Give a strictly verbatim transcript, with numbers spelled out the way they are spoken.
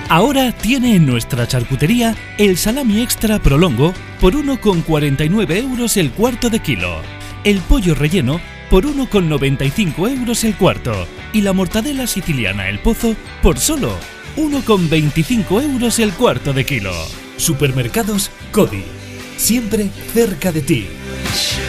Ahora tiene en nuestra charcutería el salami extra Prolongo por uno con cuarenta y nueve euros el cuarto de kilo, el pollo relleno por uno con noventa y cinco euros el cuarto y la mortadela siciliana El Pozo por solo uno con veinticinco euros el cuarto de kilo. Supermercados Cody, siempre cerca de ti.